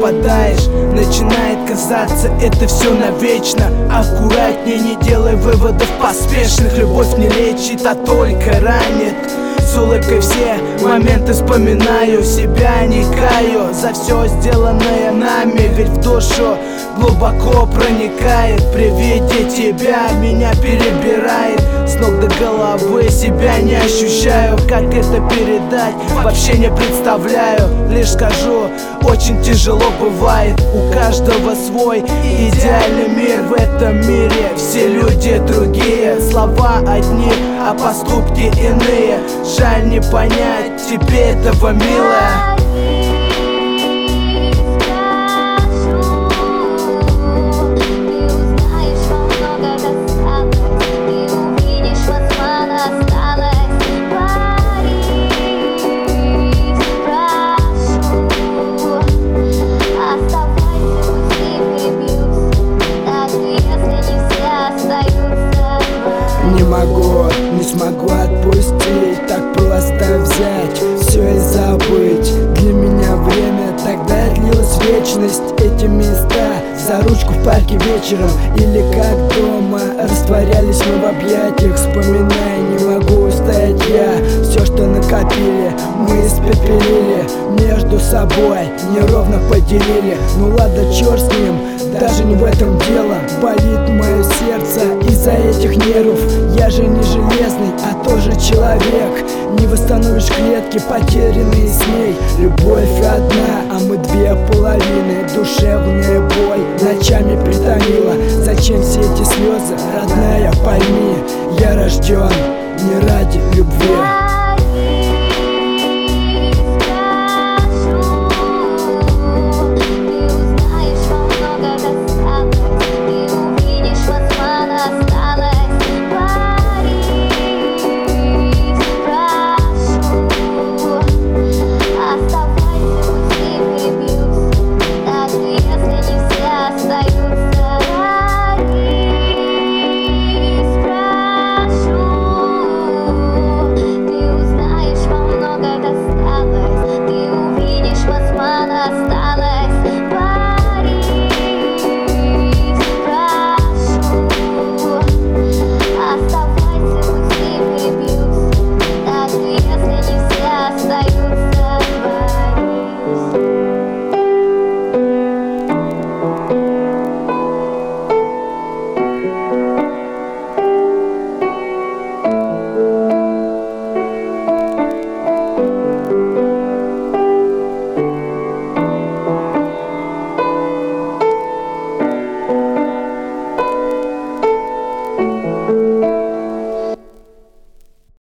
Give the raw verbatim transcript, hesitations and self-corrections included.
пропадаешь. Начинает казаться это все навечно. Аккуратнее, не делай выводов поспешных. Любовь не лечит, а только ранит. С улыбкой все моменты вспоминаю. Себя не каю за все сделанное нами. Ведь в душу глубоко проникает. При виде тебя меня перебирает. С ног до головы себя не ощущаю. Как это передать, вообще не представляю. Лишь скажу, очень тяжело бывает. У каждого свой идеальный мир. В этом мире все люди другие. Слова одни, а поступки иные. Жаль не понять тебе этого, милая. Не могу, не смогу отпустить, так просто взять все и забыть. Для меня время тогда длилась вечность. Эти места за ручку в парке вечером или как дома растворялись мы в объятиях. Вспоминая, не могу устоять я. Все, что накопили, мы испепелили. Между собой неровно поделили. Ну ладно, черт с ним, даже не в этом дело. Болит мое сердце из-за этих нервов. Я же не железный, а тоже человек. Не восстановишь клетки, потерянные с ней. Любовь одна, а мы две половины. Душевная боль ночами притомила. Зачем все эти слезы, родная, пойми. Я рожден